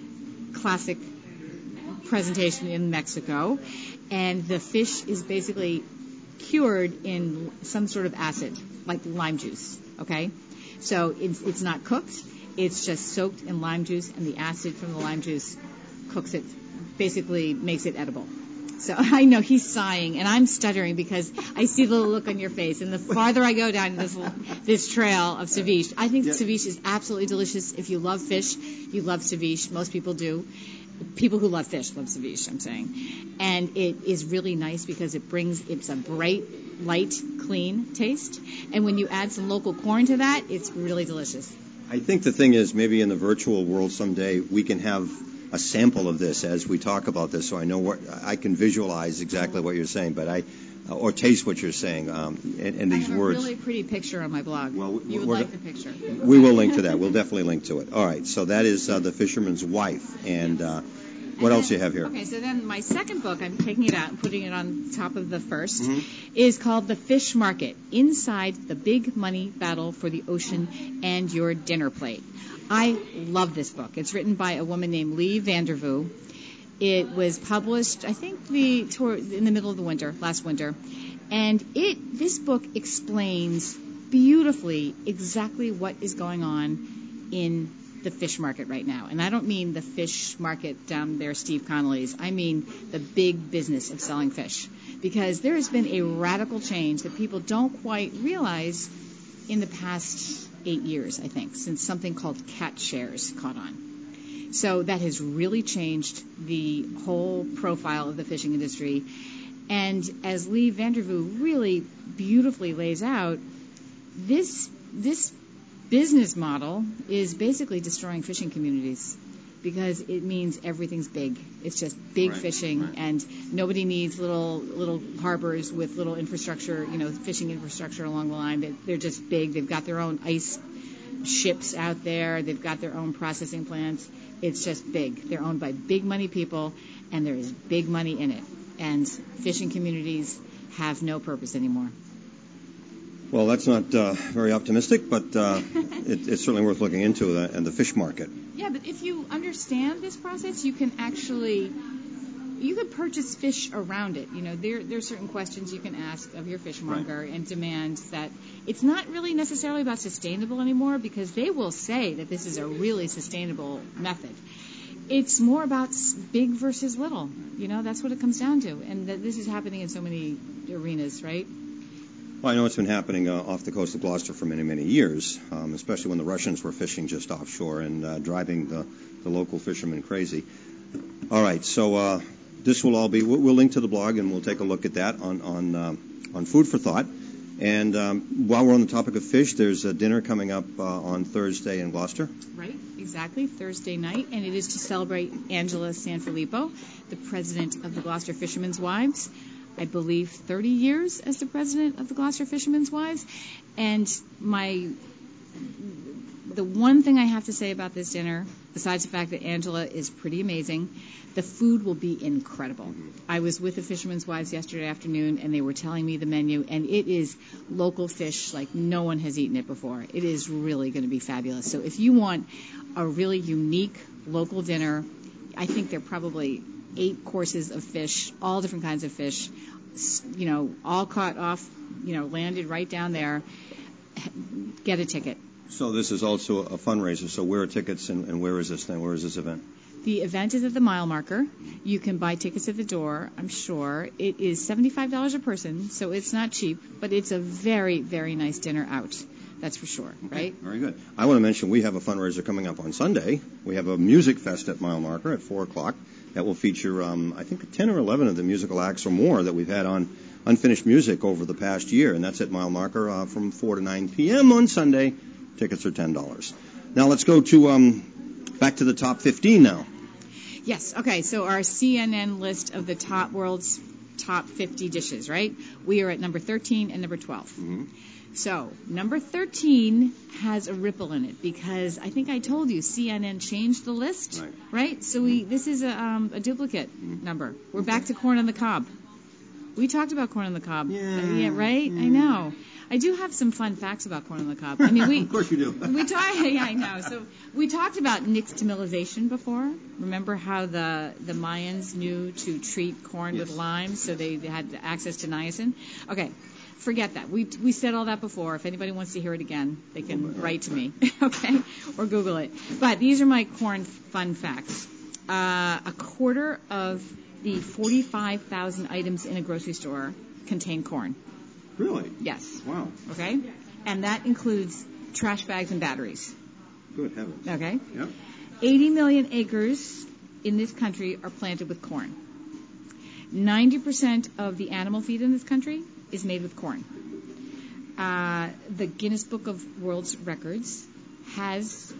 classic presentation in Mexico, and the fish is basically cured in some sort of acid, like lime juice, okay? So it's, it's not cooked. It's just soaked in lime juice, and the acid from the lime juice cooks it, basically makes it edible. So I know he's sighing, and I'm stuttering because I see the look on your face. And the farther I go down this this trail of ceviche, I think yeah. ceviche is absolutely delicious. If you love fish, you love ceviche. Most people do. People who love fish love ceviche, I'm saying. And it is really nice because it brings, it's a bright, light, clean taste. And when you add some local corn to that, it's really delicious. I think the thing is, maybe in the virtual world someday, we can have a sample of this as we talk about this, so I know what, I can visualize exactly what you're saying, but I, or taste what you're saying, um, in, in these I have words. a really pretty picture on my blog. Well, you would like the picture. We will link to that. We'll definitely link to it. All right, so that is uh, The Fisherman's Wife. And uh, what and else then, do you have here? Okay, so then my second book, I'm taking it out and putting it on top of the first, mm-hmm. is called The Fish Market, Inside the Big Money Battle for the Ocean and Your Dinner Plate. I love this book. It's written by a woman named Lee Vandervoo. It was published, I think, the toward, in the middle of the winter, last winter. And it this book explains beautifully exactly what is going on in the fish market right now. And I don't mean the fish market down there, Steve Connolly's. I mean the big business of selling fish. Because there has been a radical change that people don't quite realize in the past eight years, I think, since something called cat shares caught on. So that has really changed the whole profile of the fishing industry. And as Lee Vandervoo really beautifully lays out, this this business model is basically destroying fishing communities because it means everything's big. It's just big right, fishing, right. and nobody needs little little harbors with little infrastructure, you know, fishing infrastructure along the line. They, they're just big. They've got their own ice ships out there. They've got their own processing plants. It's just big. They're owned by big money people, and there is big money in it. And fishing communities have no purpose anymore. Well, that's not uh, very optimistic, but uh, it, it's certainly worth looking into, the, and the fish market. Yeah, but if you understand this process, you can actually, you could purchase fish around it. You know, there there are certain questions you can ask of your fishmonger right. and demand that it's not really necessarily about sustainable anymore, because they will say that this is a really sustainable method. It's more about big versus little. You know, that's what it comes down to. And that this is happening in so many arenas, right? Well, I know it's been happening uh, off the coast of Gloucester for many, many years, um, especially when the Russians were fishing just offshore and uh, driving the, the local fishermen crazy. All right, so uh, this will all be, we'll, we'll link to the blog and we'll take a look at that on, on, uh, on Food for Thought. And um, while we're on the topic of fish, there's a dinner coming up uh, on Thursday in Gloucester. Right, exactly, Thursday night, and it is to celebrate Angela Sanfilippo, the president of the Gloucester Fishermen's Wives. I believe thirty years as the president of the Gloucester Fishermen's Wives. And my the one thing I have to say about this dinner, besides the fact that Angela is pretty amazing, the food will be incredible. I was with the Fishermen's Wives yesterday afternoon, and they were telling me the menu, and it is local fish like no one has eaten it before. It is really going to be fabulous. So if you want a really unique local dinner, I think there are probably eight courses of fish, all different kinds of fish, you know, all caught off, you know, landed right down there. Get a ticket. So this is also a fundraiser. So where are tickets, and, and where is this thing? Where is this event? The event is at the Mile Marker. You can buy tickets at the door, I'm sure. It is seventy-five dollars a person, so it's not cheap, but it's a very, very nice dinner out. That's for sure, okay, right? Very good. I want to mention we have a fundraiser coming up on Sunday. We have a music fest at Mile Marker at four o'clock. That will feature, um, I think, ten or eleven of the musical acts or more that we've had on Unfinished Music over the past year, and that's at Mile Marker uh, from four to nine p.m. on Sunday. Tickets are ten dollars. Now let's go to um, back to the top fifteen now. Yes, okay, so our C N N list of the top world's top fifty dishes, right? We are at number thirteen and number twelve. Mm-hmm. So number thirteen has a ripple in it because I think I told you C N N changed the list, Right? right? So we this is a, um, a duplicate Mm-hmm. number. We're back to corn on the cob. We talked about corn on the cob. Yeah. Uh, yeah, right? I know. I do have some fun facts about corn on the cob. I mean, we Of course you do. we talked. Yeah, I know. So we talked about nixtamalization before. Remember how the the Mayans knew to treat corn Yes. with lime, so they, they had access to niacin. Okay, forget that. We we said all that before. If anybody wants to hear it again, they can write to me, okay, or Google it. But these are my corn fun facts. Uh, a quarter of the forty-five thousand items in a grocery store contain corn. Really? Yes. Wow. Okay? And that includes trash bags and batteries. Good heavens. Okay? Yep. eighty million acres in this country are planted with corn. ninety percent of the animal feed in this country is made with corn. Uh, the Guinness Book of World Records has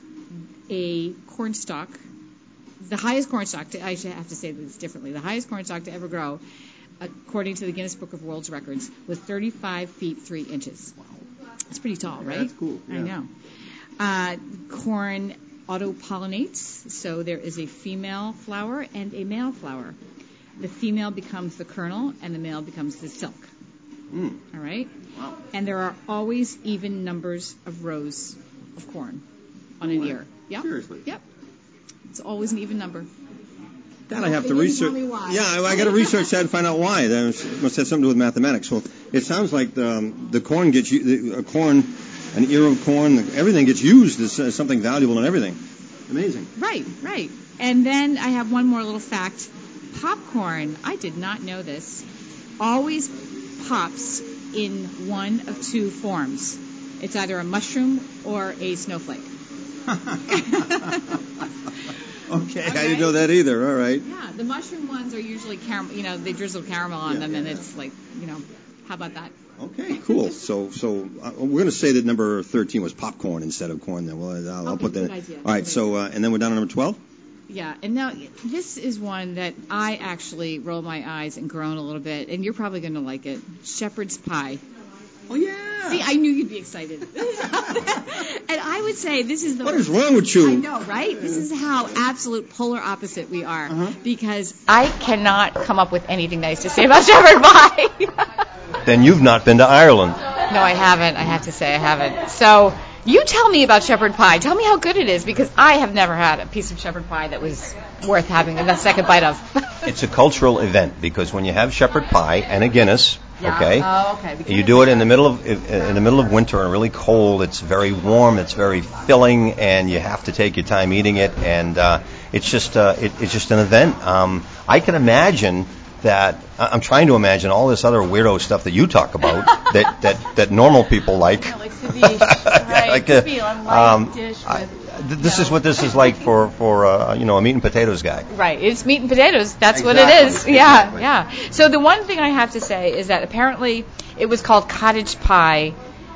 a corn stalk, the highest corn stalk, to, I should have to say this differently, the highest corn stalk to ever grow, according to the Guinness Book of World Records, was thirty-five feet three inches. Wow. That's pretty tall, right? That's cool. Yeah. I know. Uh, corn auto-pollinates, so there is a female flower and a male flower. The female becomes the kernel, and the male becomes the silk. Mm. All right? Wow. And there are always even numbers of rows of corn on an ear. Yep. Seriously? Yep. It's always an even number. That I have They to didn't research. tell me why. Yeah, I, I got to research that and find out why. That was, must have something to do with mathematics. Well, it sounds like the, um, the corn gets u- the, a corn, an ear of corn, the, everything gets used as uh, something valuable and everything. Amazing. Right, right. And then I have one more little fact. Popcorn, I did not know this, always pops in one of two forms. It's either a mushroom or a snowflake. Okay, Okay. I didn't know that either. All right. Yeah, the mushroom ones are usually caramel, you know, they drizzle caramel on Yeah, them, yeah, and yeah. it's like, you know, how about that? Okay, cool. So, so uh, we're going to say that number thirteen was popcorn instead of corn. Then, well, I'll, I'll Okay, put that. good idea. All right. Good So, uh, and then we're down to number twelve. Yeah, and now this is one that I actually roll my eyes and groan a little bit, and you're probably going to like it. Shepherd's pie. Oh yeah. See, I knew you'd be excited. And I would say this is the... What is wrong with you? I know, right? This is how absolute polar opposite we are. Uh-huh. Because I cannot come up with anything nice to say about shepherd pie. Then you've not been to Ireland. No, I haven't. I have to say I haven't. So you tell me about shepherd pie. Tell me how good it is, because I have never had a piece of shepherd pie that was worth having a second bite of. It's a cultural event because when you have shepherd pie and a Guinness, Yeah. okay, Oh, okay. We you can't do it do in the that. middle of in the middle of winter and really cold. It's very warm. It's very filling, and you have to take your time eating it. And uh, it's just uh, it, it's just an event. Um, I can imagine that. I'm trying to imagine all this other weirdo stuff that you talk about that, that, that normal people like. Yeah, like ceviche, right? Like, It uh, could be a light um, dish with, I- th- this is what this is like for for uh, you know, a meat and potatoes guy. right, it's meat and potatoes. That's what Exactly, it is. Yeah, exactly. yeah. So the one thing I have to say is that apparently it was called cottage pie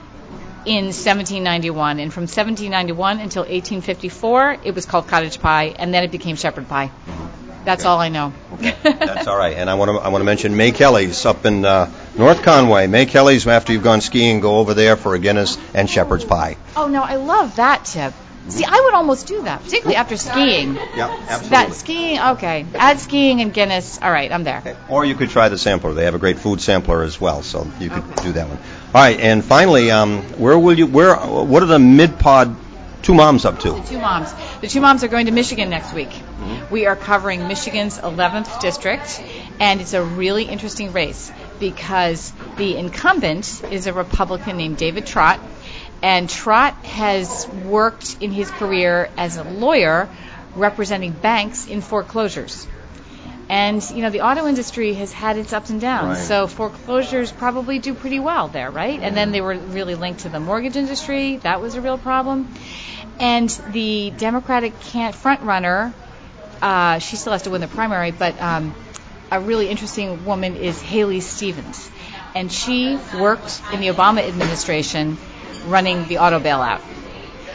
in seventeen ninety-one, and from seventeen ninety-one until eighteen fifty-four, it was called cottage pie, and then it became shepherd pie. That's all I know. That's all right. And I want to I want to mention May Kelly's up in uh, North Conway. May Kelly's, after you've gone skiing, go over there for a Guinness and shepherd's pie. Oh, no, I love that tip. See, I would almost do that, particularly after skiing. Yep, absolutely. That skiing, okay. Add skiing and Guinness. All right, I'm there. Or you could try the sampler. They have a great food sampler as well, so you could do that one. All right, and finally, um, where will you? Where? What are the mid-pod two moms up to? The two moms. The two moms are going to Michigan next week. We are covering Michigan's eleventh district, and it's a really interesting race because the incumbent is a Republican named David Trott, and Trott has worked in his career as a lawyer representing banks in foreclosures. And, you know, the auto industry has had its ups and downs, Right. so foreclosures probably do pretty well there, right? And then they were really linked to the mortgage industry. That was a real problem. And the Democratic can't front runner, uh, she still has to win the primary, but um, a really interesting woman is Haley Stevens. And she worked in the Obama administration running the auto bailout.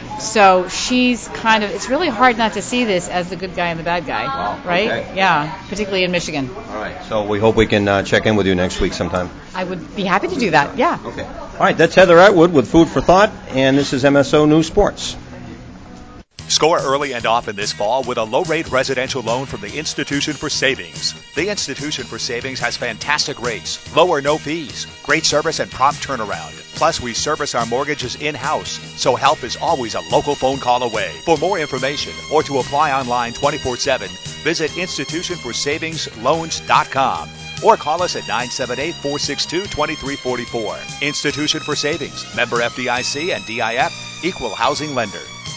So she's kind of, it's really hard not to see this as the good guy and the bad guy, wow, right? okay. Yeah, particularly in Michigan. All right, so we hope we can uh, check in with you next week sometime. I would be happy to do that, yeah. Okay. All right, that's Heather Atwood with Food for Thought, and this is M S O News Sports. Score early and often this fall with a low-rate residential loan from the Institution for Savings. The Institution for Savings has fantastic rates, low or no fees, great service and prompt turnaround. Plus, we service our mortgages in-house, so help is always a local phone call away. For more information or to apply online twenty-four seven, visit institution for savings loans dot com or call us at nine seven eight, four six two, two three four four. Institution for Savings, member F D I C and D I F, equal housing lender.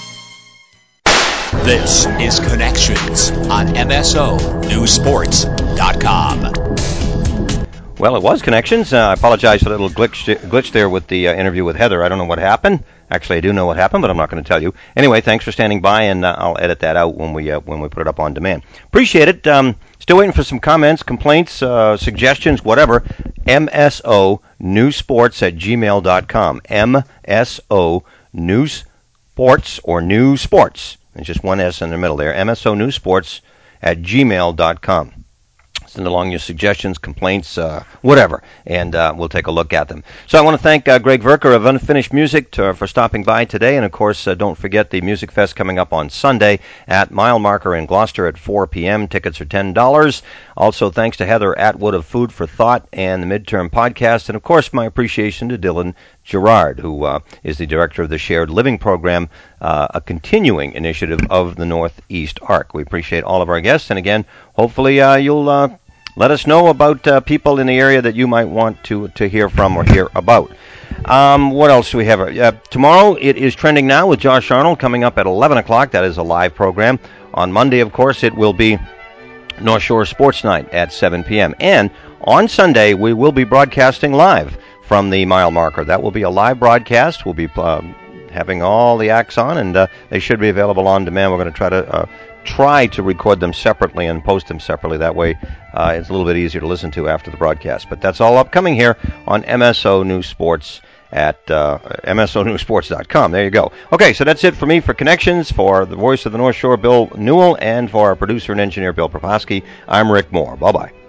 This is Connections on M S O News Sports dot com. Well, it was Connections. Uh, I apologize for the little glitch, glitch there with the uh, interview with Heather. I don't know what happened. Actually, I do know what happened, but I'm not going to tell you. Anyway, thanks for standing by, and uh, I'll edit that out when we uh, when we put it up on demand. Appreciate it. Um, still waiting for some comments, complaints, uh, suggestions, whatever. M S O News Sports at gmail dot com. M S O News Sports or News Sports. There's just one S in the middle there. M S O News Sports at gmail dot com. Send along your suggestions, complaints, uh, whatever, and uh, we'll take a look at them. So I want to thank uh, Greg Verker of Unfinished Music to, for stopping by today. And, of course, uh, don't forget the Music Fest coming up on Sunday at Mile Marker in Gloucester at four p.m. Tickets are ten dollars. Also, thanks to Heather Atwood of Food for Thought and the Midterm Podcast. And, of course, my appreciation to Dylan Gerard, who uh, is the director of the Shared Living Program, uh, a continuing initiative of the Northeast Arc. We appreciate all of our guests. And, again, hopefully uh, you'll... Uh, Let us know about uh, people in the area that you might want to, to hear from or hear about. Um, what else do we have? Uh, tomorrow it is Trending Now with Josh Arnold coming up at eleven o'clock. That is a live program. On Monday, of course, it will be North Shore Sports Night at seven p.m. And on Sunday, we will be broadcasting live from the Mile Marker. That will be a live broadcast. We'll be uh, having all the acts on, and uh, they should be available on demand. We're going to try to... Uh, try to record them separately and post them separately. That way uh, it's a little bit easier to listen to after the broadcast. But that's all upcoming here on M S O News Sports at uh, M S O News Sports dot com. There you go. Okay, so that's it for me for Connections, for the voice of the North Shore, Bill Newell, and for our producer and engineer, Bill Propaski. I'm Rick Moore. Bye-bye.